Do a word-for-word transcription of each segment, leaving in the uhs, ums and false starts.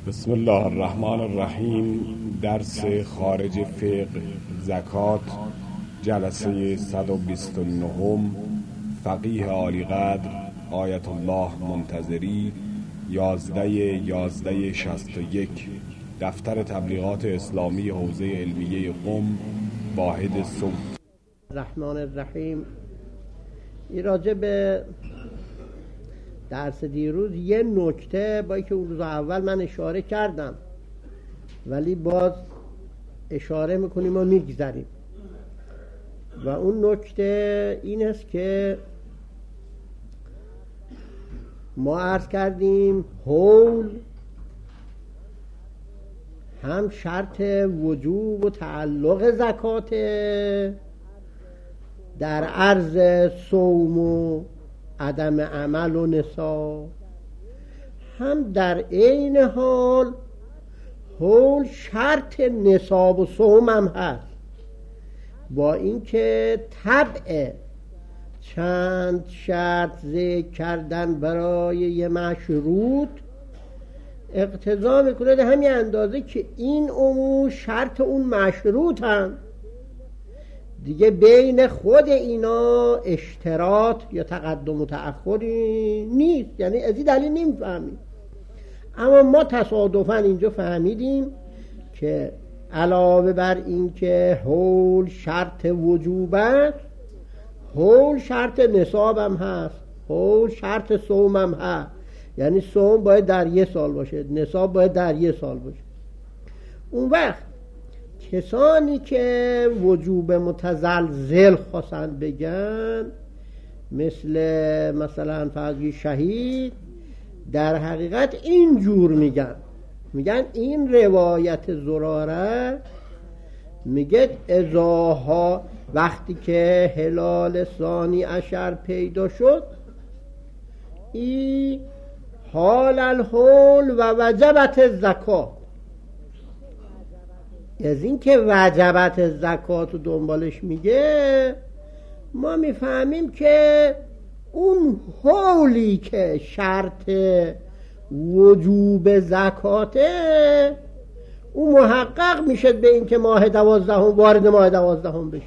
بسم الله الرحمن الرحیم. درس خارج فقه زکات، جلسه صد و بیست و نه. فقیه عالی قدر آیت الله منتظری، یازده یازده شصت و یک. دفتر تبلیغات اسلامی حوزه علمیه قم، واحد صوت. الرحمن الرحیم. این راجع به درس دیروز یه نکته با که اون روز اول من اشاره کردم، ولی باز اشاره میکنیم و میگذاریم. و اون نکته این است که ما عرض کردیم حول هم شرط وجوب و تعلق زکات در عرض صوم و عدم عمل و نصاب، هم در عین حال حول شرط نصاب و صوم هم هست، با اینکه طبع چند شرط ذکر کردن برای یه مشروط اقتضا میکنه در همین اندازه که این امور شرط اون مشروط هم دیگه بین خود اینا اشتراط یا تقدم و تأخری نیست، یعنی از این دلیل نمیفهمیم. اما ما تصادفاً اینجا فهمیدیم که علاوه بر این که حول شرط وجوب است، حول شرط نصاب هم هست، حول شرط صوم هم هست. یعنی صوم باید در یه سال باشه، نصاب باید در یه سال باشه. اون وقت کسانی که وجوب متزلزل خواستن بگن، مثل مثلا فرضی شهید، در حقیقت اینجور میگن میگن این روایت زراره میگه ازاها وقتی که هلال ثانی عشر پیدا شد، ای حال الحول و وجبت زکات. از این که وجبت زکات رو دنبالش میگه، ما میفهمیم که اون حولی که شرط وجوب زکاته، اون محقق میشد به این که ماه دوازدهم وارد ماه دوازدهم بشید.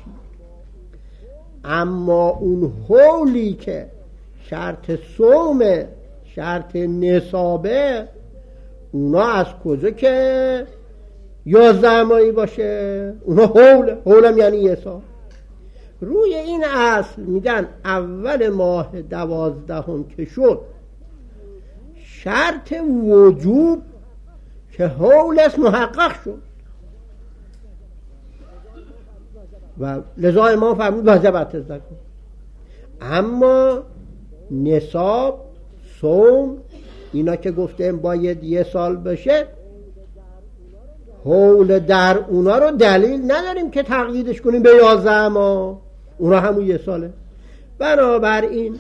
اما اون حولی که شرط صومه، شرط نصابه، اونا از کجا که یازده ماهی باشه؟ اونا حول حولم یعنی یه سال. روی این اصل میگن اول ماه دوازدهم که شد، شرط وجوب که حول است محقق شد و لذا ما فهمید وجبت زکات. اما نصاب، صوم، اینا که گفتیم باید یه سال بشه، حول در اونا رو دلیل نداریم که تقییدش کنیم به یازده ماه، اونا همون یه ساله. بنابراین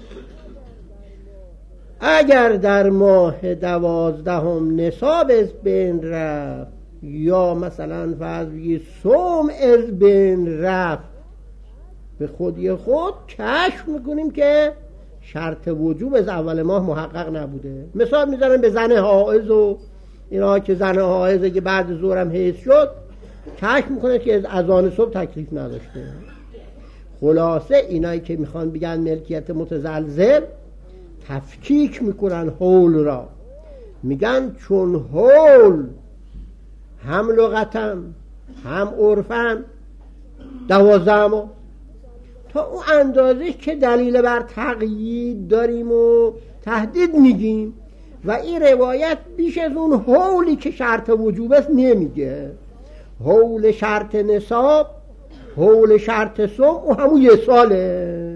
اگر در ماه دوازدهم نصاب از بین رفت، یا مثلا فرض بگید صوم از بین رفت، به خودی خود کشف میکنیم که شرط وجوب از اول ماه محقق نبوده. مثال میذارم به زن حائض و اینا که زن حائضه که بعد ظهر هم حیض شد، کشف میکنه که از اذان صبح تکلیف نداشته. خلاصه اینایی که میخوان بگن ملکیت متزلزل، تفکیک میکنن حول را، میگن چون حول هم لغتم هم عرفم دوازده ماه، تا اون اندازه که دلیل بر تقیید داریم و تهدید میگیم. و این روایت بیش از اون حولی که شرط وجوب است نمیگه. حول شرط نصاب، حول شرط صوم، او همون یه ساله.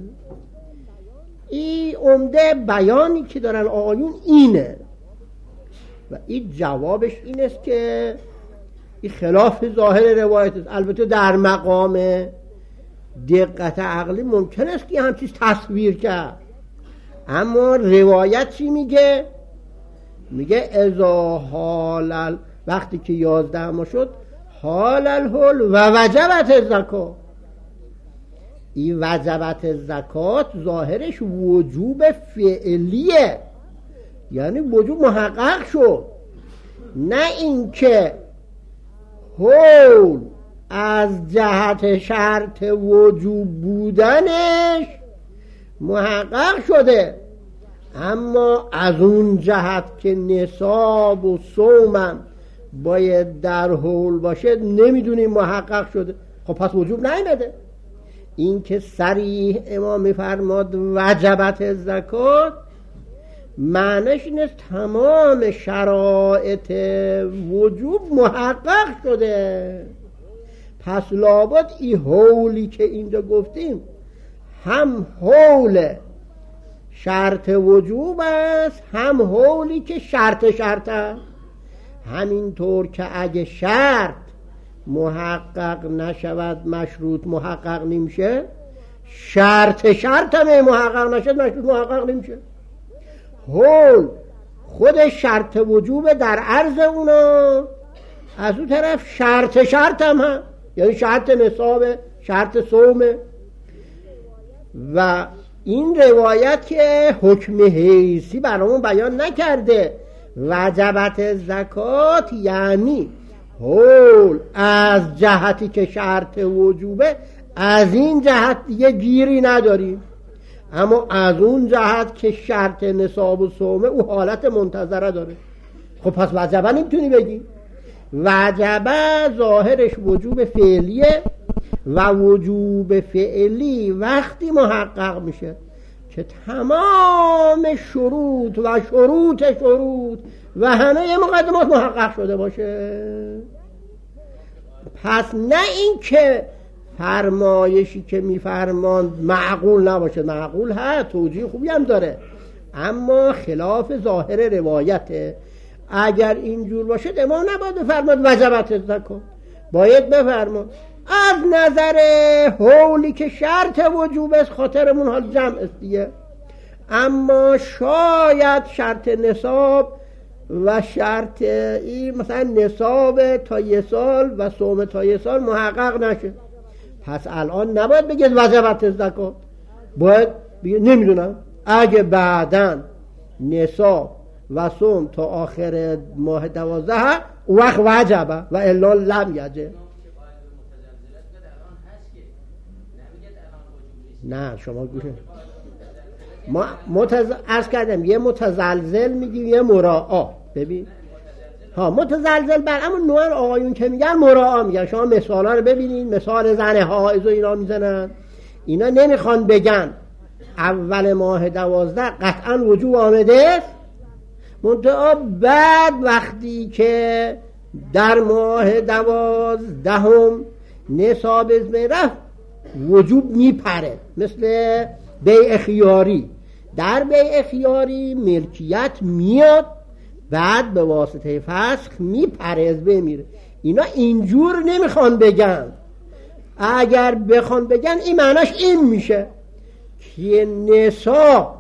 این عمده بیانی که دارن آقایون اینه. و این جوابش این است که این خلاف ظاهر روایت است. البته در مقام دقت عقلی ممکن است که هم چیز تصویر کرد، اما روایت چی میگه؟ میگه ازا حال وقتی که یازده ما شد، حال الحول و وجبت زکات. این وجبت زکات ظاهرش وجوب فعلیه، یعنی وجوب محقق شد. نه اینکه حول از جهت شرط وجوب بودنش محقق شده، اما از اون جهت که نصاب و صومم باید در حول باشه نمیدونیم محقق شده. خب پس وجوب نیامده. این که صریح امام میفرماد وجبت زکات، معنیش اینه تمام شرایط وجوب محقق شده. پس لابد این حولی که اینجا گفتیم هم حول شرط وجوب است، هم حولی که شرط شرط است. همینطور که اگه شرط محقق نشود مشروط محقق نمیشه، شرط شرط هم محقق نشد مشروط محقق نمیشه. حول خود شرط وجوب در عرض اونا، از اون طرف شرط شرط هم هم یعنی شرط نصاب، شرط صومه. و این روایت که حکم حیثی برامون بیان نکرده وجبت زکات یعنی حول از جهتی که شرط وجوبه، از این جهت دیگه گیری نداریم، اما از اون جهت که شرط نصاب و صومه او حالت منتظره داره. خب پس وجبه نمیتونی بگی. وجبه ظاهرش وجوب فعلیه و وجوب فعلی وقتی محقق میشه که تمام شروط و شروط شروط و همه مقدمات محقق شده باشه. پس نه این که فرمایشی که میفرماند معقول نباشه، معقول هست، توجیه خوبی هم داره، اما خلاف ظاهر روایته. اگر اینجور باشه امام نباید بفرماد وجبت زکات، باید بفرماد از نظر حولی که شرط وجوب است، خاطرمون حال جمع است دیگه، اما شاید شرط نصاب و شرط این مثلا نصاب تا یه سال و صوم تا یه سال محقق نشه، پس الان نباید بگید وجبت زکات، باید بگید نمیدونم اگه بعداً نصاب و صوم تا آخر ماه دوازده وقت وجبه و الا لم یجب. نه شما گوشه ما متز... عرض کردم یه متزلزل میگیم یه مراعا. ببین ها متزلزل بر اما نوع آقایون که میگن مراعا میگن. شما مثالا رو ببینید، مثال زن حائض و اینا میزنن، اینا نمیخوان بگن اول ماه دوازده قطعا وجوب آمده است، منتها بعد وقتی که در ماه دوازدهم نصاب از رفت وجوب میپره، مثل بیع خیاری. در بیع خیاری ملکیت میاد بعد به واسطه فسخ میپره، از بین میره. اینا اینجور نمیخوان بگن. اگر بخوان بگن این معناش این میشه که نصاب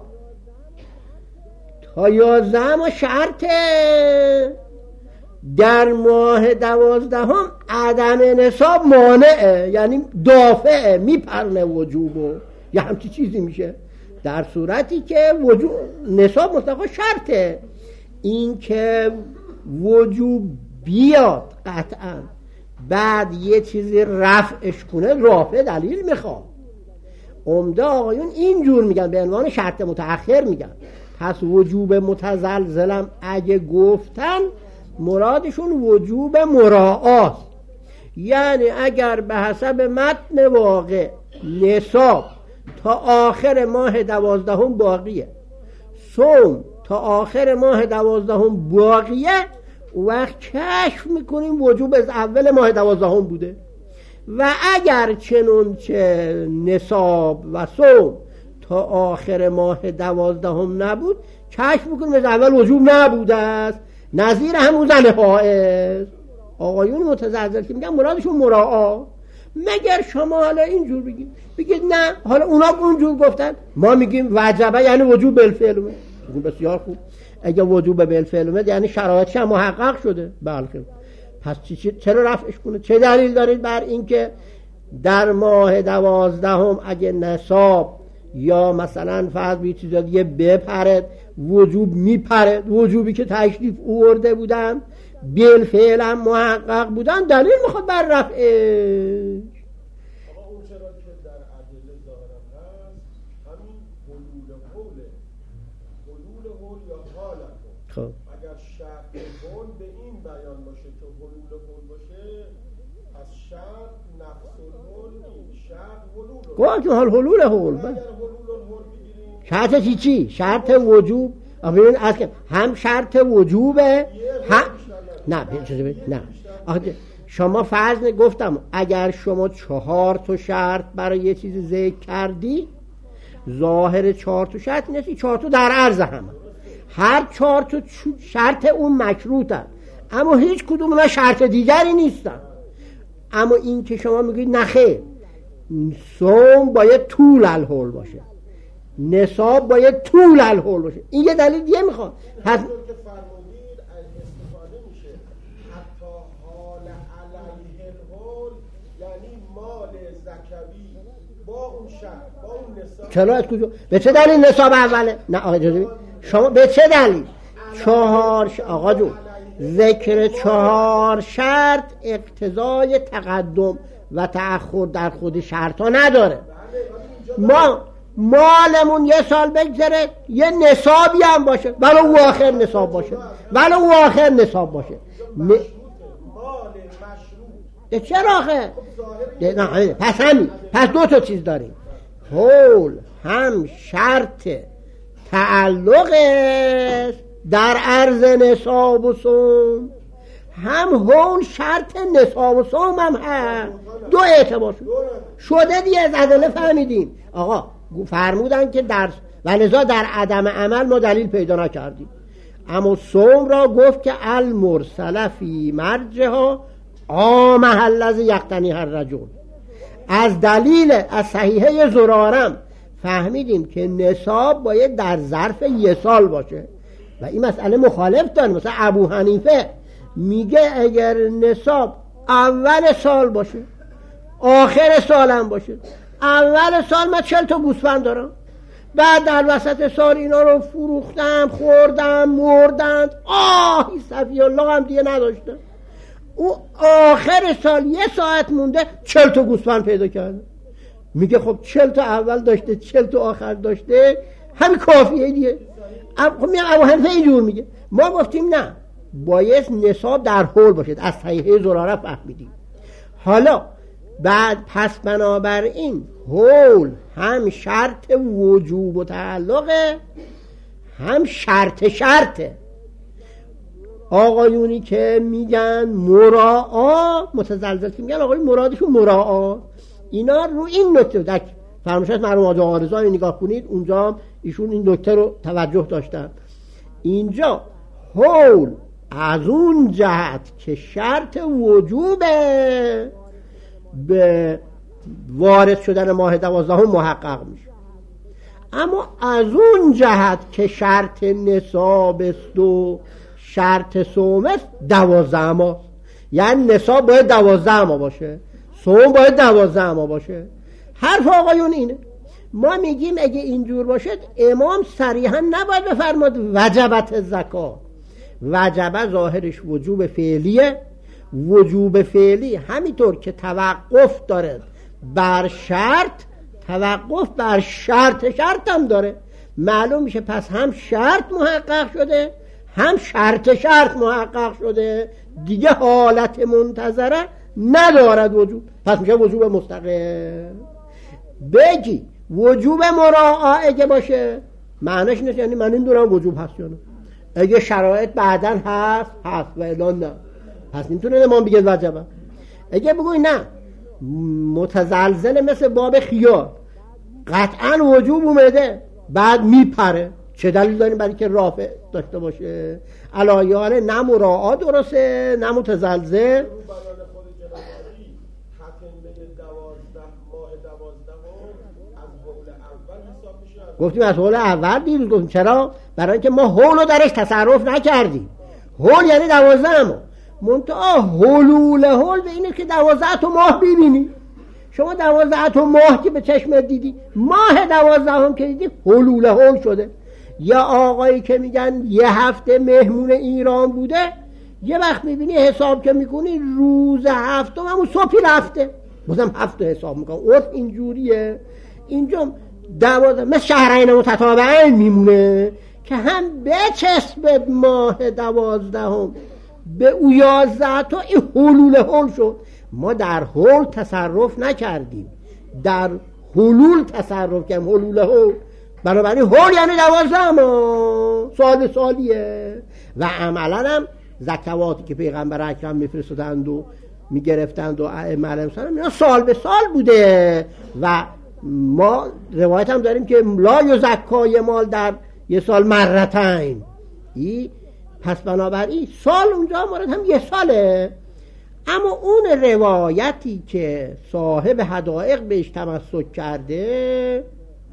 تا یازدهم و شرطه، در ماه دوازدهم عدم نصاب مانعه، یعنی دافعه، میپرنه وجوبو، یا همچی چیزی میشه. در صورتی که وجوب نصاب مطلقا شرطه، این که وجوب بیاد قطعا بعد یه چیزی رفعش کنه رافع دلیل میخواد. عمده آقایون اینجور میگن، به عنوان شرط متأخر میگن. پس وجوب متزلزلم اگه گفتن مرادشون وجوب مراعات، یعنی اگر به حسب متن واقع نصاب تا آخر ماه دوازدهم باقیه، صوم تا آخر ماه دوازدهم باقیه، وقت کشف میکنیم وجوب از اول ماه دوازدهم بوده. و اگر چنون که نصاب و صوم تا آخر ماه دوازدهم نبود، کشف میکنیم از اول وجوب نبوده است. نظیر همون زن حائض. آقایون متزلزل که میگن مرادشون مراعا. مگر شما حالا اینجور بگید بگید نه حالا اونا اونجور گفتن، ما میگیم وجبه یعنی وجوب بالفعل اومد. بسیار خوب، اگه وجوب بالفعل اومد یعنی شرایطش هم محقق شده. بله، پس چرا رفعش کنه؟ چه دلیل دارید بر اینکه در ماه دوازدهم اگه نصاب یا مثلا فرض بی چیزا دیگه بپرد وجوب میپره، وجوبی که تشریف آورده بودن بالفعل هم محقق بودن، دلیل میخواد بر رفعش. خب اگر شرط حول به این بیان باشه که حلول حول باشه، پس شرط نفس الحول نیست، شرط حلول گوه که حال حلول حول اگر حلول حول بگیریم شرط چی چی؟ شرط وجوب. ببین از که هم شرط وجوبه هم نه نه آخه شما فرض گفتم اگر شما چهار تا شرط برای یه چیز ذکر کردی، ظاهر چهار تا شرط نیستی، چهار تا در عرض هم هر چهار تا شرط اون مشروطن، اما هیچ کدوم اونها شرط دیگری نیستن. اما این که شما میگید نخیر، صوم باید طول الحول باشه، نصاب باید طول الحول باشه، این یه دلیل دیگه میخواد. پس که فرمودید استفاده میشه حتی حال علیه الحول، یعنی مال زکوی با اون شرط با اون نصاب. چرا از کجا؟ به چه دلیل نصاب اوله؟ نه آقا اجازه شما به چه دلیل؟ چهار ش... آقا جو ذکر چهار شرط اقتضای تقدم و تأخر در خود شرط ها نداره. ما مالمون یه سال بگذره یه نصابی هم باشه، ولی او آخر نصاب باشه، ولی او آخر نصاب باشه ن... چرا آخر؟ نه پس همین، پس دو تا چیز داریم، حول هم شرط تعلق است در عرض نصاب و صوم، هم حول شرط نصاب و صوم هم هست. دو اعتبار شده دیگه، از ادله فهمیدیم. آقا فرمودن که در ولذا در عدم عمل ما دلیل پیدا نکردیم، اما صوم را گفت که المرسل فی مرجها آمه الذی یقتنی هر رجل. از دلیل از صحیحه زرارم فهمیدیم که نصاب باید در ظرف یه سال باشه و این مسئله مخالف داره. مثلا ابو حنیفه میگه اگر نصاب اول سال باشه آخر سالم باشه، اول سال من چل تا گوسفند دارم، بعد در وسط سال اینا رو فروختم، خوردم، مردند، آه صفی الله هم دیگه نداشتم، او آخر سال یه ساعت مونده چل تا گوسفند پیدا کرده. میگه خب چل تا اول داشته چل تا آخر داشته، همین کافیه دیگه. خب میگم ابو حنیفه اینجور میگه، ما گفتیم نه، باید نصاب در حول باشد، از صحیحه زراره فهمیدیم. حالا بعد پس بنابراین حول هم شرط وجوب و تعلقه، هم شرط شرطه. آقایونی که میگن مراعا متزلزل که میگن آقای مرادشون مراعا، اینا رو این نکته در فرمایشات مرحوم آقا آرزو نگاه کنید، اونجا ایشون این نکته رو توجه داشتن. اینجا حول از اون جهت که شرط وجوبه به وارد شدن ماه دوازدهم محقق میشه، اما از اون جهت که شرط نصاب است و شرط صوم است دوازده ماه، یعنی نصاب باید دوازده ماه باشه، صوم باید دوازده ماه باشه. حرف آقایون اینه. ما میگیم اگه اینجور باشد امام صریحا نباید بفرماد وجبت زکات. وجبه ظاهرش وجوب فعلیه، وجوب فعلی همینطور که توقف داره بر شرط، توقف بر شرط شرط هم داره. معلوم میشه پس هم شرط محقق شده هم شرط شرط محقق شده، دیگه حالت منتظره ندارد وجوب، پس میشه وجوب مستقل. بگی وجوب مراعا اگه باشه معنیش نیست یعنی من این دورم وجوب هست یا نه، اگه شرایط بعدن هست هست و الان نه، پس نمیتونه امام بگه وجبه. اگه بگوی نه متزلزل مثل باب خیار قطعا وجوب اومده بعد میپره، چه دلیل داریم برای که رافع داشته باشه؟ علایال نه مراعا درسته نه متزلزل. گفتیم از حول اول دیروز گفتیم، چرا؟ برای اینکه ما حول رو درش تصرف نکردیم. حول یعنی دوازده ماه، منتها حلول حول به اینه که دوازده تا ماه ببینی. شما دوازده تا ماه که به چشمت دیدی، ماه دوازده هم که دیدی حلول حول شده، یا آقایی که میگن یه هفته مهمون ایران بوده، یه وقت میبینی حساب که میکنی روز هفتم همون صبحی رفته، بازم هفته حساب میکنم. عرف اینجوریه. اینجا دوازده مثل شهرین متتابعین میمونه که هم بچسبت ماه دوازدهم به او یازده تا این حلول حول شد. ما در حول تصرف نکردیم، در حلول تصرف کردیم. حلول حول بنابراین حول یعنی دوازده ما سال سالیه. و عملا هم زکواتی که پیغمبر اکرم میفرستادند و میگرفتند و ائمه علیهم السلام اینا سال به سال بوده. و ما روایت هم داریم که لا یزکای مال در یه سال مرتين. ای پس بنابراین سال اونجا مورد هم یه ساله. اما اون روایتی که صاحب حدائق بهش تمسک کرده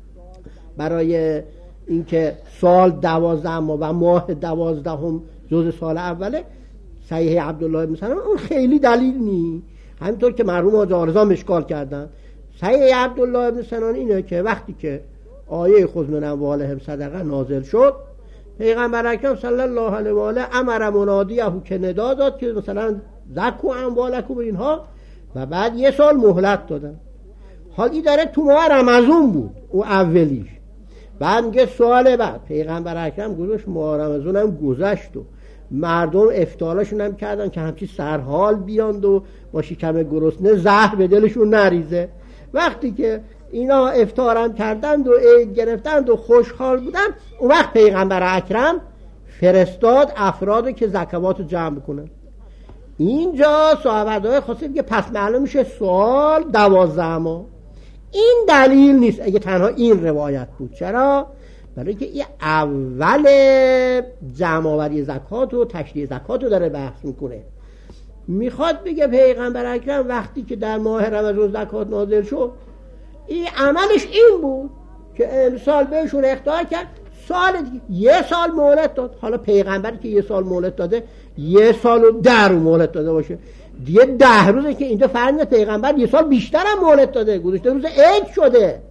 برای اینکه سال دوازده ماه و ماه دوازدهم جز سال اوله، صحیح عبدالله بن سلام، اون خیلی دلیل نی. همینطور که مرحوم حاج آرزا مشکال کردن. صحیح عبدالله بن سلام اینه که وقتی که آیه خذ من اموالهم صدقه نازل شد، پیغمبر اکرم صلی الله علیه و آله امر منادیه که ندا داد که مثلا زکو اموالکم اینها، و بعد یه سال مهلت دادن. حالی داره تو ماه رمضان بود او اولیش. بعد میگه سوال بعد پیغمبر اکرم گذاشت ماه رمضان هم گذشت و مردم افطارشون هم کردن که همچی سرحال بیاند و با شکم گرسنه زهر به دلشون نریزه. وقتی که اینا افطارم کردند و عید گرفتند و خوشحال بودن، اون وقت پیغمبر اکرم فرستاد افرادی که زکوات جمع بکنن. اینجا صحابه خاصه که پس معلوم میشه سال دوازده ماه. این دلیل نیست اگه تنها این روایت بود. چرا؟ برای که این اول جمع آوری زکات و تشریع زکات رو داره بحث میکنه. میخواد بگه پیغمبر اکرم وقتی که در ماه رمضان زکات نازل شد، این عملش این بود که امسال بهشون اخطار کرد، سال دیگه یه سال مهلت داد. حالا پیغمبری که یه سال مهلت داده، یه سال و ده روز مهلت داده باشه دیگه، ده روزه که اینجا فرق پیغمبر یه سال بیشتر هم مهلت داده، گذاشته روز عید شده.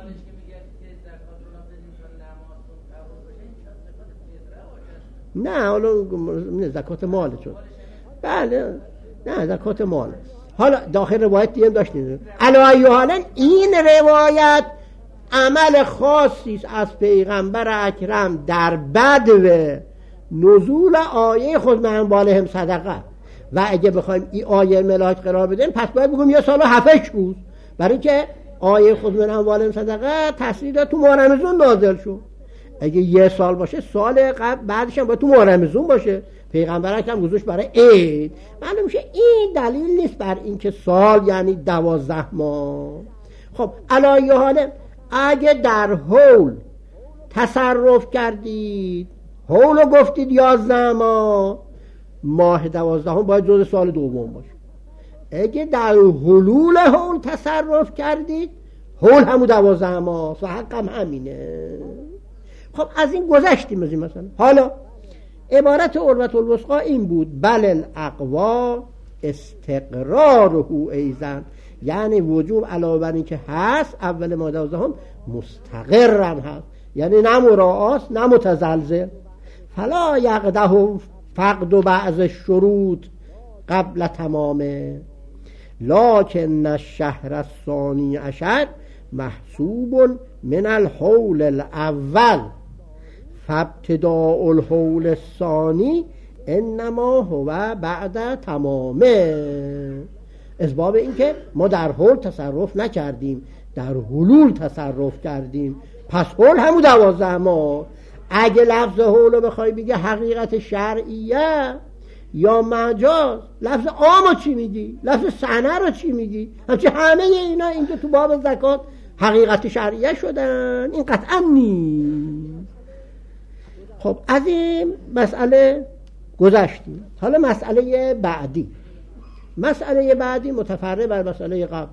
نه حالا زکات مال شد. بله نه زکات مال. حالا داخل روایت دیگه داشتیم. علی حالا این روایت عمل خاصی است از پیغمبر اکرم در بدو نزول آیه خذ من اموالهم صدقه. و اگه بخوایم این آیه ملاک قرار بدیم پس باید بگیم یه سال و هفتش روز، برای اینکه آیه خذ من اموالهم صدقه تفسیر تو ماه رمضان نازل شد. اگه یه سال باشه سال قبل بعدش هم باید تو ماه رمضان باشه. پیغمبر اکرم گذاشت برای عید. معلوم میشه این دلیل نیست بر اینکه سال یعنی دوازده ماه. خب علی حاله اگه در حول تصرف کردید، حول رو گفتید یازده ماه، ماه دوازدهم باید جز سال دوم باشه. اگه در حلول حول تصرف کردید، حول همون دوازده ماه و حق هم همینه. خب از این گذشتیم. از این مثلا حالا عبارت عروة الوثقی این بود بل الاقوا استقراره ایضا، یعنی وجوب علاوه بر این که هست اول ماه دوازدهم مستقرم هست، یعنی نه مراعاست نه متزلزل. فلا یقده فقد بعض الشروط قبل تمامه لکن الشهر الثانی عشر محسوب من الحول الاول فابتداء الحول الثانی انما هو بعد تمامه. اسباب این که ما در حول تصرف نکردیم، در حلول تصرف کردیم، پس حول همون دوازده ماه. اگه لفظ حول رو بخوای بگی حقیقت شرعیه یا مجاز، لفظ عام رو چی میگی؟ لفظ سنه رو چی میگی؟ همچه همه اینا اینجا تو باب زکات حقیقت شرعیه شدن. این قطعا نیست. خب از این مسئله گذشتیم. حالا مسئله بعدی، مسئله بعدی متفرع بر مسئله قبل.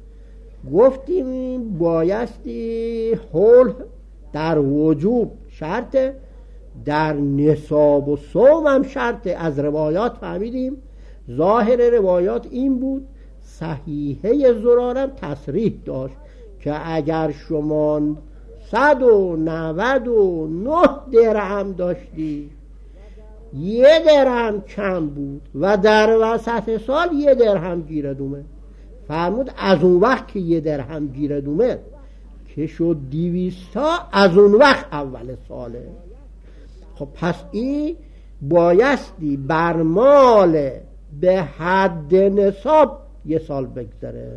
گفتیم بایستی حول در وجوب شرطه، در نصاب و صوم هم شرطه. از روایات فهمیدیم، ظاهر روایات این بود، صحیحه زرارم تصریح داشت که اگر شما صد و نود و نه درهم داشتی، یه درهم کم بود و در وسط سال یه درهم گیرد اومد. فرمود از اون وقت که یه درهم گیرد اومد که شد دیویستا، از اون وقت اول ساله. خب پس این بایستی بر مال به حد نصاب یه سال بگذره.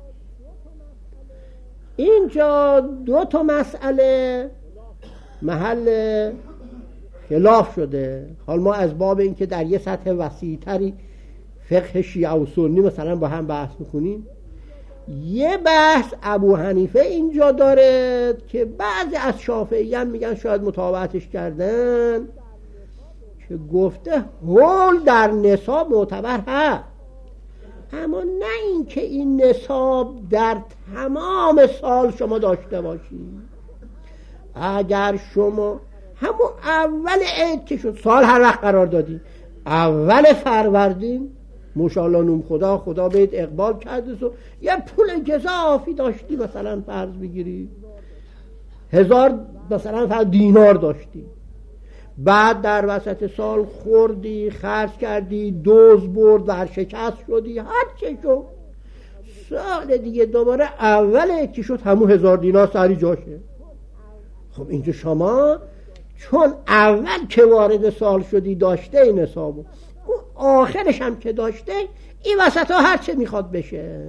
اینجا دو تا مسئله محل خلاف شده. حال ما از باب این که در یه سطح وسیع‌تری فقه شیعه و سنی مثلا با هم بحث میکنیم، یه بحث ابو حنیفه اینجا داره که بعضی از شافعیان میگن شاید متابعتش کردن، که گفته هول در نصاب معتبر هست، اما نه این که این نصاب در تمام سال شما داشته باشید. اگر شما همون اول عید که شد، سال هر وقت قرار دادی، اول فروردین ماشاءالله نوم خدا خدا بهت اقبال کرده، و یه پول گزافی داشتی، مثلا فرض بگیری هزار مثلا فرض دینار داشتی، بعد در وسط سال خوردی، خرج کردی، دوز برد، ورشکست شدی، هر چه شد، سال دیگه دوباره اول که شد همون هزار دینار سری جاشه. خب اینجا شما چون اول که وارد سال شدی داشته این حسابو، آخرش هم که داشته، این وسط ها هر چه میخواد بشه.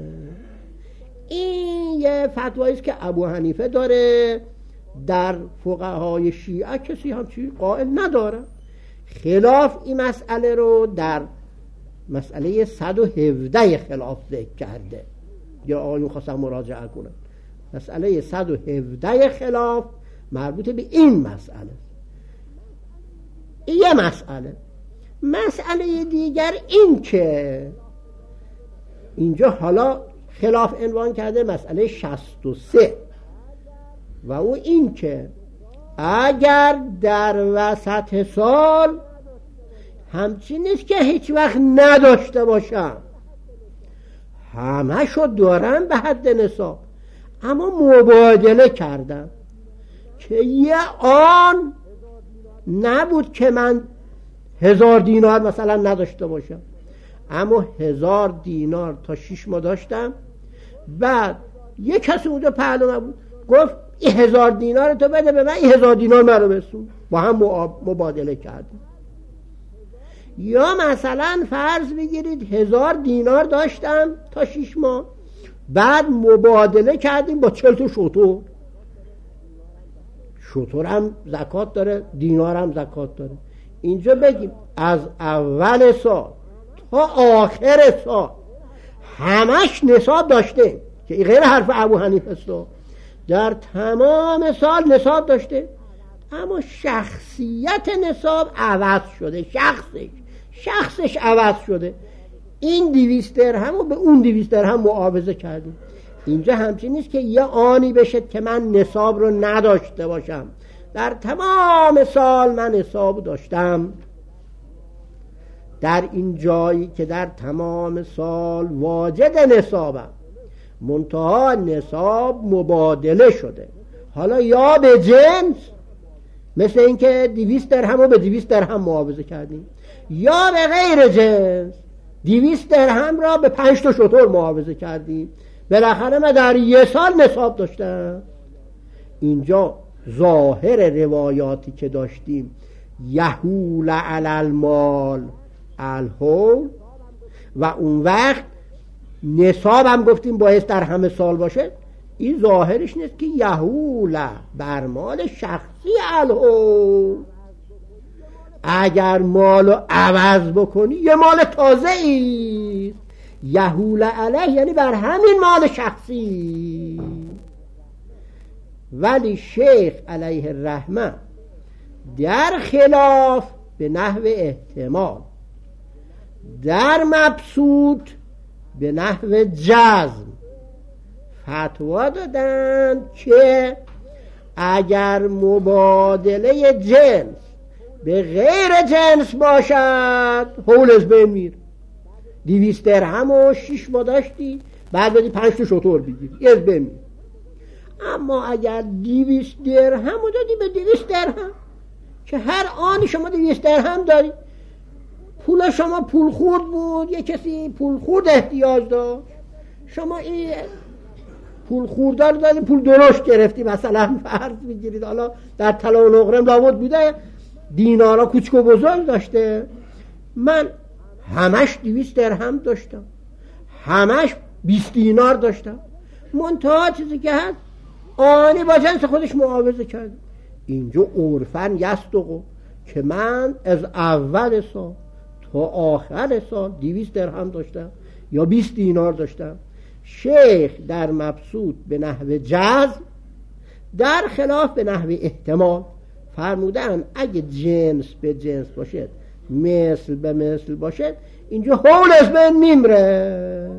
این یه فتواییست که ابو حنیفه داره، در فقهای شیعه کسی همچی قائل نداره. خلاف این مسئله رو در مسئله صد و هفده خلاف ذکر کرده، یا آقایون خواستم مراجعه کنم. مسئله صد و هفده خلاف مربوط به این مسئله. یه مسئله مسئله دیگر این که اینجا حالا خلاف عنوان کرده مسئله شصت و سه، و او این که اگر در وسط سال همچین نیست که هیچ وقت نداشته باشم، همه شو دارم به حد نصاب، اما مبادله کردم که یه آن نبود که من هزار دینار مثلا نداشته باشم، اما هزار دینار تا شیش ماه داشتم، بعد یک کسی بوده پهلو نبود گفت این هزار دینار تو بده به من، این هزار دینار من رو بسون، با هم مبادله کردیم. یا مثلا فرض بگیرید هزار دینار داشتم تا شیش ماه، بعد مبادله کردیم با چل تا شتر. شتر هم زکات داره، دینار هم زکات داره. اینجا بگیم از اول سال تا آخر سال همش نصاب داشته، که این غیر حرف ابو حنیفه است، در تمام سال نصاب داشته، اما شخصیت نصاب عوض شده، شخصش شخصش عوض شده. این دویست درهم رو به اون دویست درهم معاوضه کردیم. اینجا همچین نیست که یه آنی بشه که من نصاب رو نداشته باشم، در تمام سال من نصاب داشتم. در این جایی که در تمام سال واجد نصابم، منتها نصاب مبادله شده، حالا یا به جنس مثل اینکه دویست درهم رو به دویست درهم معاوضه کردیم، یا به غیر جنس دویست درهم را به پنج تا شتر معاوضه کردیم، بالاخره من در یه سال نصاب داشتم. اینجا ظاهر روایاتی که داشتیم یحول علی المال الحول، و اون وقت نصاب هم گفتیم باید در همه سال باشه، این ظاهرش نیست که یحول بر مال شخصی الحول. اگر مالو عوض بکنی یه مال تازه ای، یحول علیه یعنی بر همین مال شخصی. ولی شیخ علیه الرحمه در خلاف به نحو احتمال، در مبسوط به نحو جزم فتوا دادن که اگر مبادله جنس به غیر جنس باشد حول از بین میره. دویست درهم و شیش ماه داشتی، بعد بدی پنج تا شتر بگیری، از بین میره. اما اگر دیویست درهم رو دادی به دیویست درهم که هر آن شما دیویست درهم داری، پول شما پول خورد بود، یه کسی پول خورد احتیاج داشت، شما این پول خوردار دادی پول درشت گرفتی، مثلا فرض بگیرید حالا در طلا و نقره لابد بوده دینارا کوچک و بزرگ داشته، من همش دویست درهم داشتم، همش بیست دینار داشتم، منتها چیزی که هست آنی با جنس خودش معاوضه کرد. اینجا عرفن یستقو که من از اول سال تا آخر سال دویست درهم داشتم یا بیست دینار داشتم. شیخ در مبسوط به نحو جزم، در خلاف به نحو احتمال فرمودن اگه جنس به جنس باشد، مثل به مثل باشد، اینجا حول از بین میمره.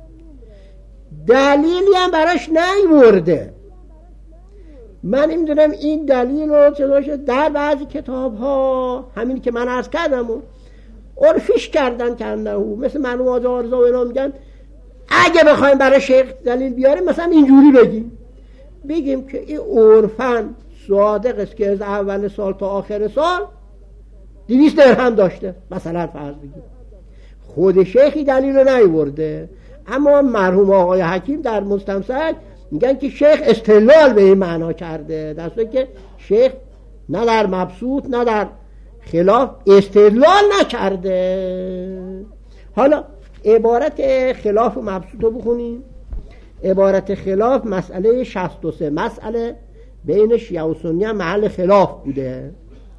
دلیلی هم براش نیورده. من نمیدونم این دلیل رو چه باشه. در بعضی کتاب ها همین که من عرض کردم و عرفیش کردن کنده او مثل مرحوم حاج آرزا و اینا میگن اگه بخوایم برای شیخ دلیل بیاریم مثلا اینجوری بگیم بگیم که این عرفن صادق است که از اول سال تا آخر سال دویست درهم داشته، مثلا فرض بگیم. خود شیخی دلیل رو نیورده، اما مرحوم آقای حکیم در مستمسک میگن که شیخ استدلال به این معنا کرده، در صورتی که شیخ نه در مبسوط نه در خلاف استدلال نکرده. حالا عبارت خلاف و مبسوط رو بخونیم. عبارت خلاف مسئله شصت و سه، مسئله بین شیعه و سنی هم محل خلاف بوده.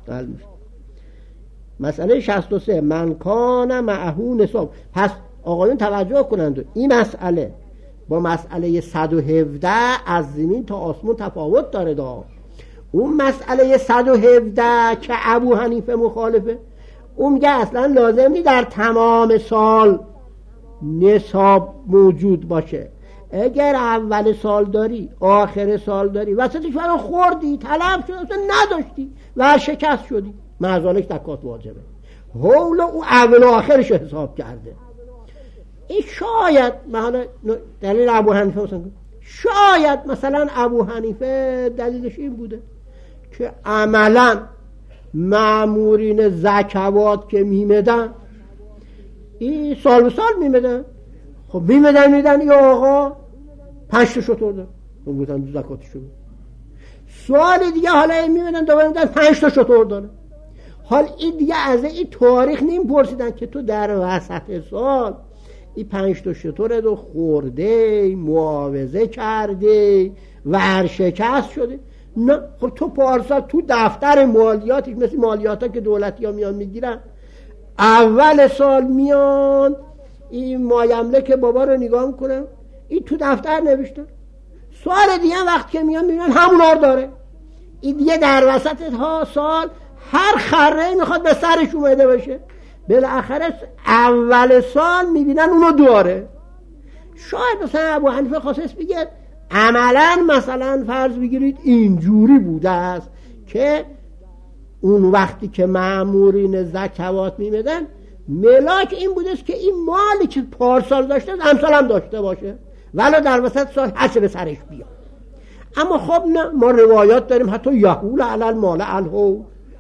مسئله شصت و سه من کان معه نصاب. پس آقایون توجه کنند این مسئله با مسئله صد و هفده از زمین تا آسمون تفاوت داره دا. اون مسئله صد و هفده که ابو حنیفه مخالفه، اون میگه اصلا لازم نیست در تمام سال نصاب موجود باشه. اگر اول سال داری، آخر سال داری، وسطش فرا خوردی، طلب شد، اصلا نداشتی و شکست شدی، معذالک زکات واجبه. حول او اول و آخرش حساب کرده. این شاید مثلا دلیل ابو حنیفه مثلا شاید مثلا ابو حنیفه دلیلش این بوده که عملا مأمورین زکوات که میمدن این سال به سال میمدن، خب میمدن میدن یا آقا پنج تا شتر دارن اون بودن زکاتشو، سوال دیگه حالا این میمدن دوباره میدن پنج تا شتر دارن. حال این دیگه از این تاریخ نیم پرسیدن که تو در وسط سال این پنج تا شتر رو خورده، معاوضه کرده، ورشکست شده. نه خب تو پارسال تو دفتر مالیاتی مثل مالیات ها که دولتی ها میان میگیرن، اول سال میان این مایمله که بابا رو نگاه میکنن این تو دفتر نوشتن، سال دیگه وقت که میان میبینن همون رو داره. این دیگه در وسط ها سال هر خره میخواد به سرش اومده باشه، بالاخره اول سال میبینن اونو داره. شاید مثلا ابو حنیفه خاصش بگه عملا مثلا فرض بگیرید اینجوری بوده است که اون وقتی که مأمورین زکوات میمدن ملاک این بوده است که این مالی که پارسال داشته امسال هم داشته باشه ولو در وسط سال هر چه به سرش بیاد. اما خب نه، ما روایات داریم حتی یحول علی المال الهو.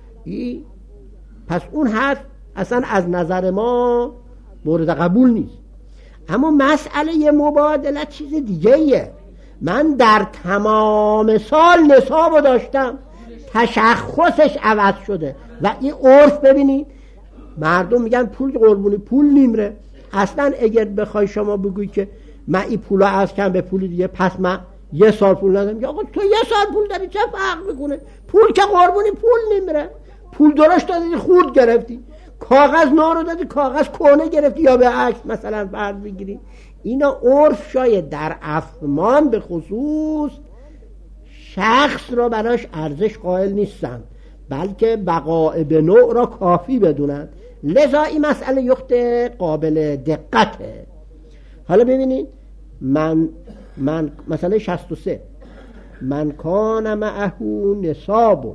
پس اون حرف اصلا از نظر ما مورد قبول نیست. اما مسئله مبادله چیز دیگه ایه. من در تمام سال نصاب داشتم، تشخصش عوض شده و این عرف ببینید مردم میگن پول قربونی پول نیمره. اصلا اگر بخوای شما بگوی که من این پولا از کم به پول دیگه پس من یه سال پول ندارم، میگه آقا تو یه سال پول داری چه فرق میکنه؟ پول که قربونی پول نیمره. پول درشت دادی خورد گرفتی، کاغذ نارو دادی کاغذ کهنه گرفتی یا به عکس مثلا فرض بگیری. اینا عرف شاید در افمان به خصوص شخص را براش ارزش قائل نیستن، بلکه بقاء به نوع را کافی بدونن. لذا این مسئله یخت قابل دقته. حالا ببینید من من مسئله شصت و سه من کان معه نصاب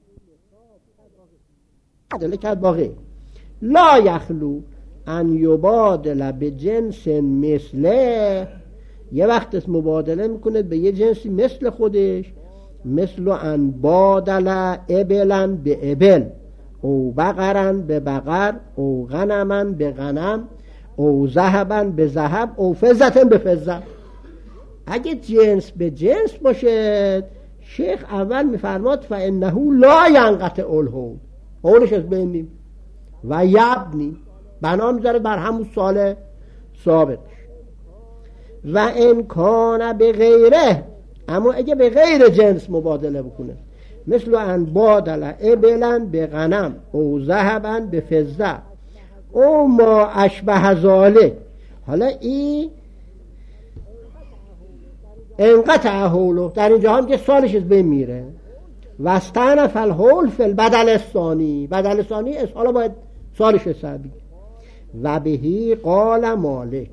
دل کرد باقی لا یخلو ان یبادل به جنس مثله. یه وقت اسم مبادله میکنه به یه جنسی مثل خودش، مثل ان بادل ابلن به ابل او بقرن به بقر او غنمن به غنم او ذهبن به ذهب او فضتن به فضه. اگه جنس به جنس باشه شیخ اول میفرماد فانه لا ینقطع الحول، حولش از بین نیم و یبنی بنا میذاره بر همون سال ثابت. و ان کان به غیره، اما اگه به غیر جنس مبادله بکنه مثل ان بادل ابلن به غنم او ذهبن به فضه او ما اشبه ذالک، حالا این انقطع حوله، در اینجا هم که سالش از بین میره. و استعنف الحول فی البدل الثانی، بدل ثانی از حالا باید سالش حساب بگیر. و بهی قال مالک،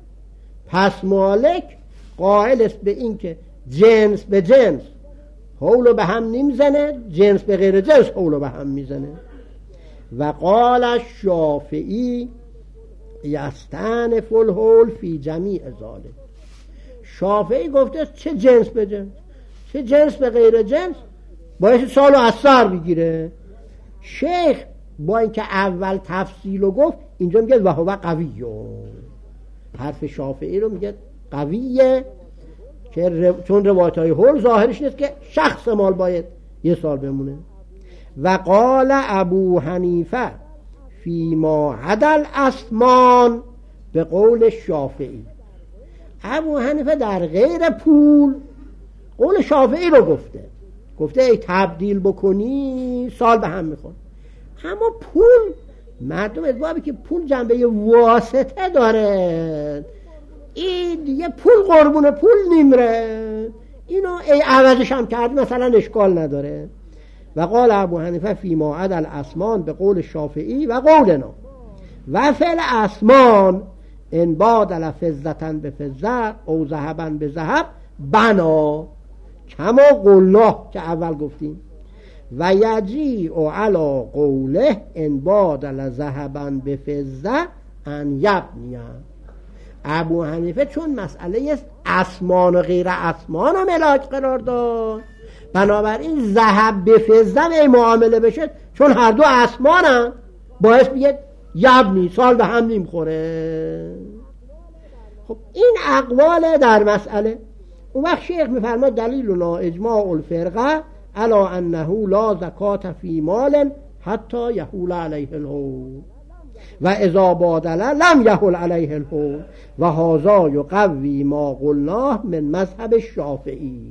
پس مالک قائل است به این که جنس به جنس حولو به هم نمیزنه، جنس به غیر جنس حولو به هم میزنه. و قال شافعی یستأنف الحول فی جمیع ذالک، شافعی گفته چه جنس به جنس چه جنس به غیر جنس باید سالو از سر بگیره. شیخ با اینکه اول تفصیل رو گفت اینجا میگه و هو قویه، حرف شافعی رو میگه قویه که رو... چون روایت های حول ظاهرش نیست که شخص مال باید یه سال بمونه. و قال ابو حنیفه فی ما عدل اسمان به قول شافعی، ابو حنیفه در غیر پول قول شافعی رو گفته، گفته ای تبدیل بکنی سال به هم میخوره. اما پول مردم ادعا که پول جنبه واسطه داره، این دیگه پول قربون پول نیمره، اینو ای عوضش هم کرد مثلا اشکال نداره. و قال ابو حنیفه فی ما عدل اسمان به قول شافعی و قولنا و فعل اسمان ان بادل فضتن به فضه او ذهبن به ذهب بنا کما قلنا که اول گفتیم. و یجیء علی قوله ان بادل ذهبن به فضه ان یبنی. ابو حنیفه چون مسئله اسمان و غیر اسمان هم ملاک قرار داد، بنابراین ذهب به فضه به معامله بشه چون هر دو اسمان هم باعث بیاد یبنی سال به هم نمیخوره. خب این اقوال در مسئله. اون وقت شیخ میفرماد دلیلنا اجماع الفرقه علی انه لا زکات فی مال حتی یحول علیه الحول و اذا بادل لم یحول علیه الحول و هذا یقوی ما قلناه من مذهب شافعی.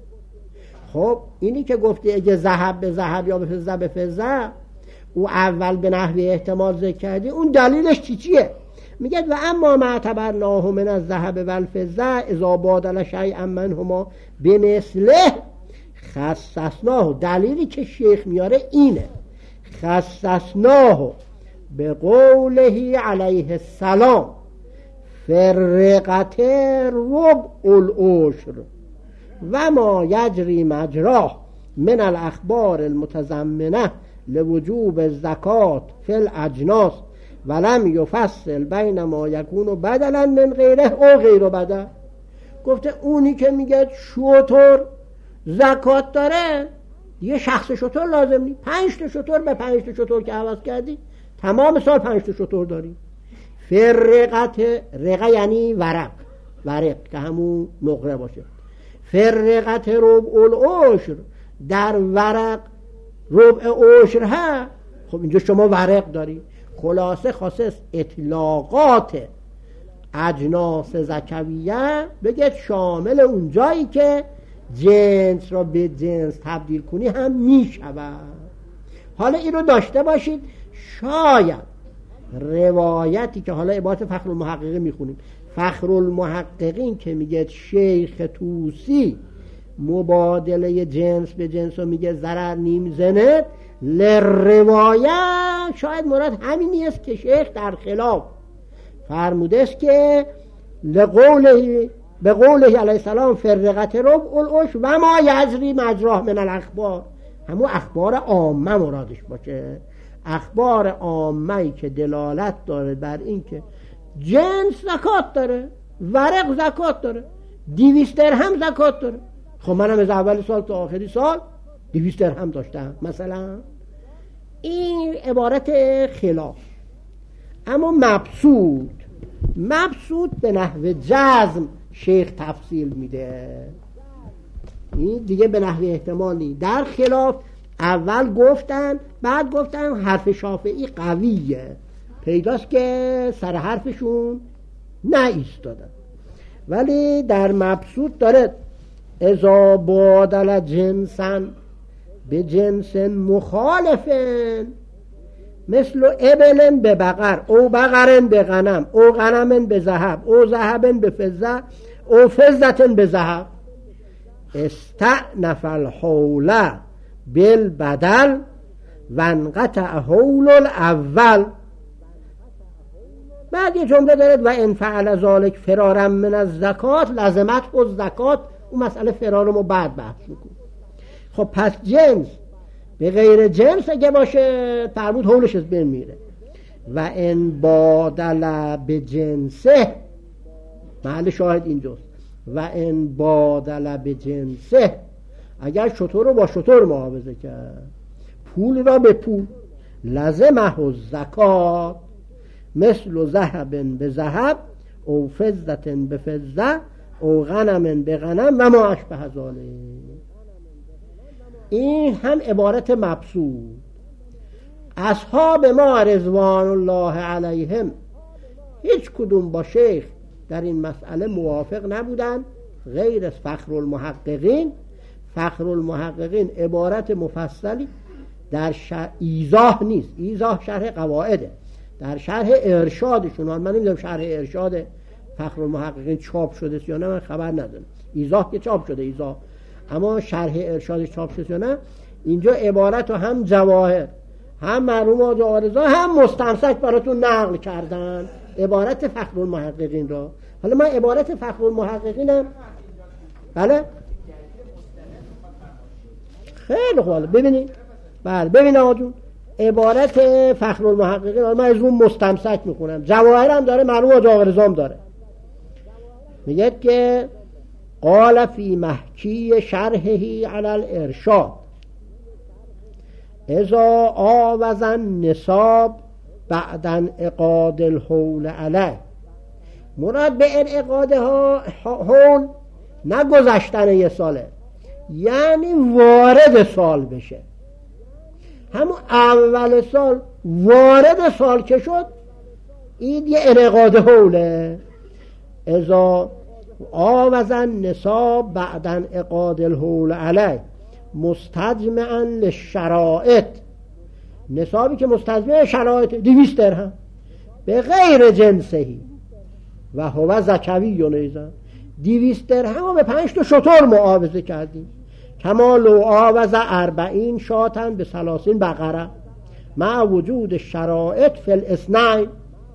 خب اینی که گفتی اگه ذهب به ذهب یا به فضه به فضه او اول به نحوی احتمال ذکر کردی، اون دلیلش چی چیه؟ میگه و اما معتبرناه من الذهب والفضه اذا بادل شیئا منهما بمثله خصصناه. دلیلی که شیخ میاره اینه، خصصناه به قوله علیه السلام فرقت ربع العشر و ما یجری مجراه من الاخبار المتضمنه لوجوب الزکات فی الاجناس ولم یفصل بین ما یکون بدلا من غیره او غیر بدل. گفته اونی که میگه شتر زکات داره یه شخص شتر لازم نیست، پنج تا شتر به پنج تا شتر که عوض کردی تمام سال پنج تا شتر داری. فرقت رقه یعنی ورق، ورق که همون نقره باشه. فرقت ربع العشر در ورق ربع عشر ها، خب اینجا شما ورق داری. خلاصه خاصه اطلاقات اجناس زکویه بگه شامل اون جایی که جنس را به جنس تبدیل کنی هم می شود. حالا این رو داشته باشید، شاید روایتی که حالا عبارت فخر المحققین میخونیم، فخر المحققین که میگه شیخ توسی مبادله جنس به جنس رو میگه ضرر نمیزنه، لروایه شاید مراد همینی است که شیخ در خلاف فرموده است که لقوله به قوله علیه السلام فرقت ربع العشر و ما یجری مجراه من الاخبار، همون اخبار عامه مرادش باشه، اخبار عامه‌ای که دلالت داره بر این که جنس زکات داره ورق زکات داره، دویست درهم زکات داره. خب منم از اول سال تا آخری سال دویست درهم داشتم مثلا. این عبارت خلاف. اما مبسوط، مبسوط به نحو جزم شیخ تفصیل میده، این دیگه به نحو احتمالی. در خلاف اول گفتن، بعد گفتن حرف شافعی قویه، پیداست که سر حرفشون نه ایستادن. ولی در مبسوط داره اذا بادل جنسن به جنس مخالفن مثل ابلن به بقر او بقرن به غنم او غنمن به ذهب او ذهبن به فضه او فضتن به ذهب استعنف الحول بالبدل وانقطع حول الاول. بعد یه جمله دارد و ان فعل ذلک فرارا من الزکات لازمت و زکات. اون مسئله فرارمو بعد بحث میکنم. خب پس جنس به غیر جنس اگه باشه فرمود حولش از بین میره. و ان بادل به جنسه، محل شاهد اینجاست، و ان بادل به جنسه، اگر شطور رو با شطور معاوضه کرد، پول را به پول، لازمه الزکات مثل ذهب به ذهب او فضت به فضه او غنم به غنم و ما اشبه ذلک. این هم عبارت مبسوط. اصحاب ما رضوان الله علیهم هیچ کدوم با شیخ در این مسئله موافق نبودن غیر از فخر المحققین. فخر المحققین عبارت مفصلی در شرح ایضاح نیست، ایضاح شرح قواعده، در شرح ارشادشون، من نمیدونم شرح ارشاد فخر المحققین چاپ شده یا نه، من خبر ندارم. ایضاح که چاپ شده ایضاح، اما شرح ارشادش چاپ شده یا نه، اینجا عبارت رو هم جواهر هم معلومات و عارضه هم مستمسک براتون نقل کردن عبارت فخر المحققین را. حالا من عبارت فخر المحققینم بله خیلی خوب ببینید، بله ببینید آقا عبارت فخر المحققین من از اون مستمسک میخونم، جواهر هم داره، معلومات و عارضه هم داره. میگه که قال فی محکی شرحه علی الارشاد اذا آوز النصاب بعد انعقاد الحول علیه. مراد به انعقاد حول نه گذشتن یه ساله، یعنی وارد سال بشه. همون اول سال وارد سال که شد این یه انعقاد حوله. اذا آوز النصاب بعد انعقاد الحول علیه مستجمعا للشرائط، نصابی که مستجمع شرایط دویست درهم به غیر جنسهی و هو زکوی نیزن، دویست درهم رو به پنج تا شتر معاوضه کردیم. کما لو آوز اربعین شاتن به ثلاثین بقره مع وجود شرائط فی الاثنین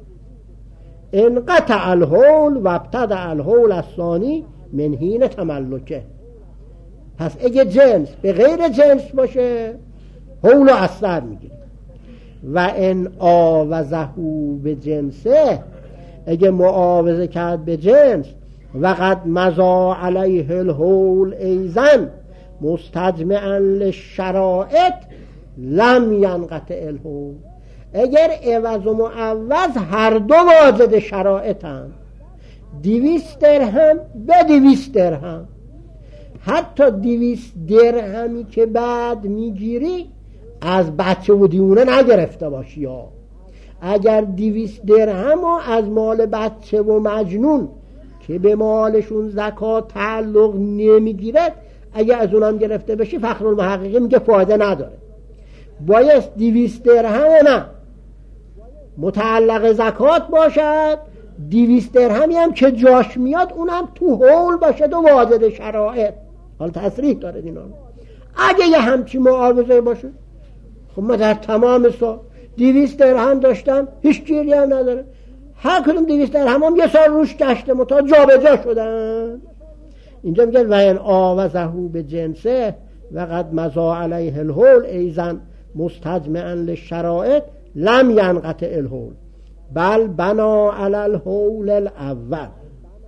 انقطع الحول و ابتدع الحول الثانی من حین تملکه. پس اگه جنس به غیر جنس باشه حول و اثر میگیره. و ان آوزه به جنسه، اگه معاوضه کرد به جنس و قد مضى علیه الحول ایزن مستجمعا للشرائط لم ینقطع الحول. اگر عوض و معوض هر دو واجد شرائط هم، دویست درهم به دویست درهم، حتی دویست درهمی که بعد میگیری از بچه و دیونه نگرفته باشی. یا اگر دویست درهم از مال بچه و مجنون که به مالشون زکات تعلق نمیگیرد اگر از اونم گرفته بشی، فخر المحققین میگه فایده نداره، باید دویست درهم نه متعلق زکات باشد، دویست درهمی هم که جاش میاد اونم تو حول باشه و واجد شرائط. حالا تصریح داره اینا. اگه یه همچی معاوضه باشه، خب من در تمام سال دویست درهم داشتم هیچ گیری هم نداره، هر کدوم دویست درهم هم یه سال روش گشته متا جا به جا شدن. اینجا میگه و این آوزه به جنسه و قد مضى علیه الحول ایزن مستجمعا للشرائط لم ینقطع الحول بل بنا علی الحول الاول.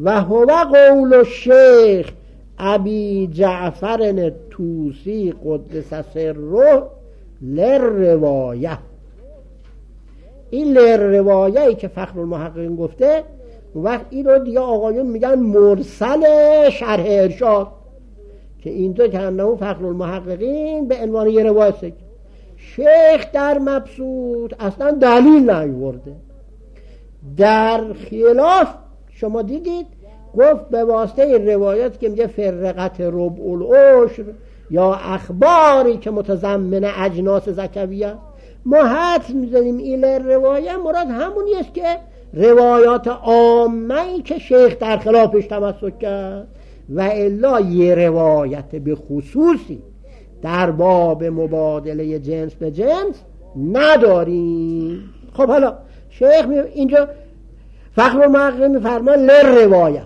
و هو قول الشیخ ابی جعفر طوسی قدس سره للروایه. این للروایه ای که فخر المحققین گفته، وقت این رو دیگه آقایون میگن مرسل شرح ارشاد، که اینجا که انه فخر المحققین به عنوان یه روایت. شیخ در مبسوط اصلا دلیل نیورده. در خلاف شما دیدید گفت به واسطه روایات که میگه فرقت ربع العشر یا اخباری که متضمن اجناس زکویه، ما حدس میزنیم این روایه مراد همونی است که روایات عامه‌ای که شیخ در خلافش تمسک کرد، و الا یه روایت به خصوصی در باب مبادله جنس به جنس نداریم. خب حالا شیخ می اینجا فخر المحققین میفرمان للروایه،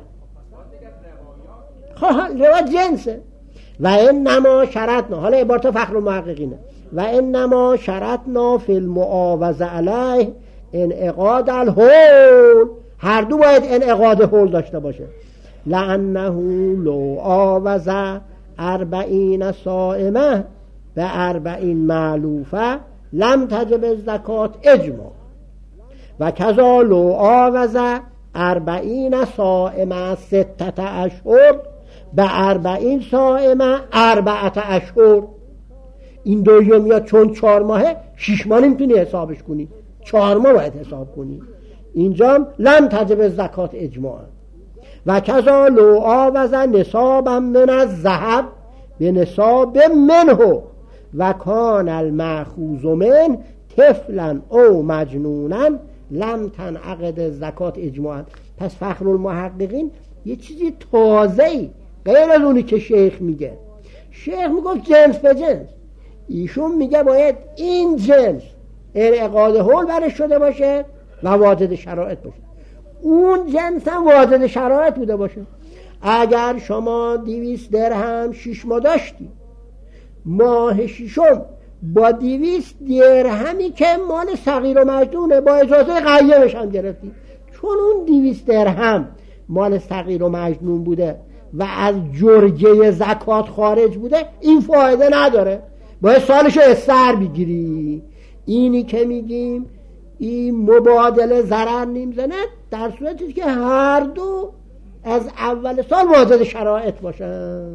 خب روایت جنسه. و انما شرطنا، حالا عبارت فخر المحققینه، و انما شرطنا فی المعاوضه علیه انعقاد الحول، هر دو باید انعقاد حول داشته باشه. لانه لو آوض اربعین صائمه به اربعین معلوفه لم تجب الزکات اجماع، و کذا لو آوض اربعین صائمه ستت اشهر به اربعین صائمه اربعت اشهر. این دویو میاد چون چهار ماهه، شش ماه نمیتونی حسابش کنی، چهار ماه باید حساب کنی. اینجا لم تجب الزکات اجماع. و کذا لو آوض نصابا من الذهب به نصاب منه و کان المأخوذ من طفلا او مجنونا لم تنعقد الزکات اجماعا. پس فخر المحققین یه چیزی تازه‌ای غیر از اونی که شیخ میگه. شیخ میگفت جنس به جنس، ایشون میگه باید این جنس انعقاد حول برش شده باشه و واجد شرایط باشه، اون جنس هم واجد شرایط بوده باشه. اگر شما دویست درهم شش ماه داشتی، ماه ششم با دویست درهمی که مال صغیر و مجنونه با اجازه قیمش هم گرفتی، چون اون دویست درهم مال صغیر و مجنون بوده و از جرگه زکات خارج بوده، این فایده نداره، باید سالشو استر بگیری. اینی که میگیم این مبادله ضرر نمیزنه در صورتی که هر دو از اول سال واجد شرایط باشن.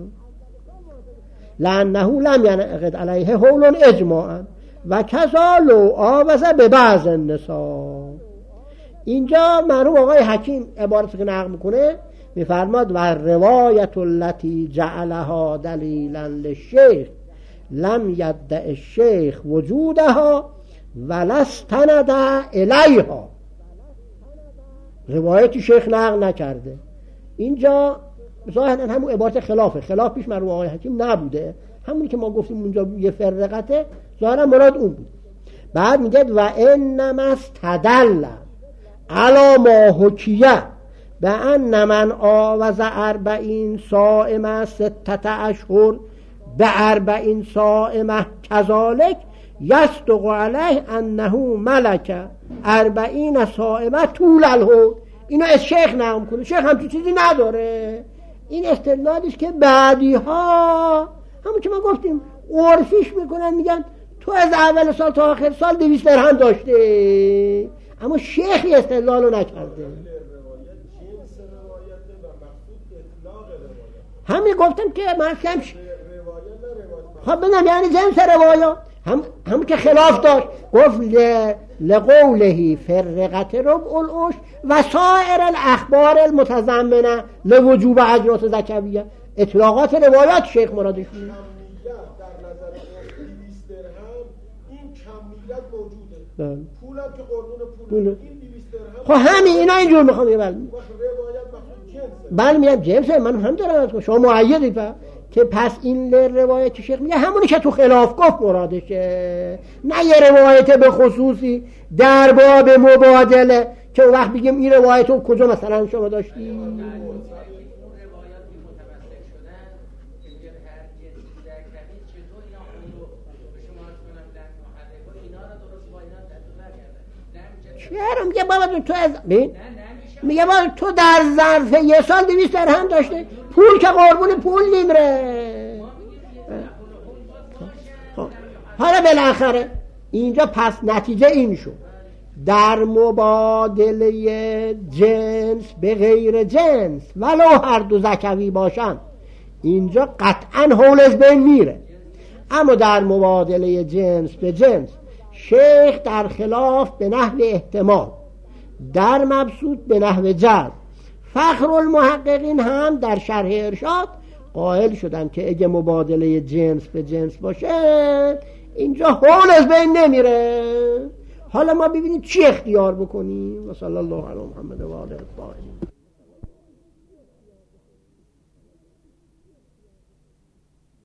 لانه لم ینعقد علیه حول اجماعا و کذا لو آوض به بعض النساء. اینجا مرحوم آقای حکیم عبارتی که نقل میکنه میفرماد و روایت التي جعلها دلیلا للشیخ لم یدع الشیخ وجودها ولا استند الیها. روایت شیخ نقل نکرده. اینجا ظاهرا همون عبارت خلافه، خلاف پیش مرحوم آقای حکیم نبوده، همونی که ما گفتیم اونجا یه فرقته، ظاهرا مراد اون بود. بعد میگه و انما استدل علی ما حکیه به ان من آوض اربعین صائمه ستت اشهر به اربعین صائمه کذالک یصدق علیه انه ملک اربعین صائمه طول الحول. اینو از شیخ نقل کنه، شیخ همچون چیزی نداره. این استدلالیست که بعدی ها همون که ما گفتیم عرفیش میکنن، میگن تو از اول سال تا آخر سال دویست درهم داشته، اما شیخ استدلالو نکرده. همین گفتم که من کمش خب بنام یعنی جنس روایات هم هم که خلاف داشت، گفت لقوله فرقت ربع العشر و سایر الاخبار المتضمنه لوجوب اجناس زکویه. اطلاقات روایات شیخ مرادش بود. کمیت در نظر دویست درهم این کمیت موجوده، پولم که قربون پول این دویست درهم. خب همین اینا اینجور میخوام یه بل روایت مخصوص جنسه. بله میگم جنسه، من هم دارم شما معیدید با که پس این روایت که شیخ میگه همونی که تو خلاف گفت مرادشه، نه یه روایت به خصوصی در باب مبادله که وقت بگیم این روایت رو کجا مثلا شما داشتی. چرا میگه بابا تو از ببین میگه با تو در ظرف یه سال دویست درهم داشته، پول که قربون پول نیمره. حالا بالاخره اینجا پس نتیجه این شد در مبادله جنس به غیر جنس ولو هر دو زکوی باشن اینجا قطعا حول از بین میره. اما در مبادله جنس به جنس شیخ در خلاف به نحو احتمال، در مبسوط به نحو جر. فخر المحققین هم در شرح ارشاد قائل شدن که اگه مبادله جنس به جنس باشه اینجا حول از بین نمیره. حالا ما ببینیم چی اختیار بکنیم. و صلی الله علی محمد و آله الطاهرین.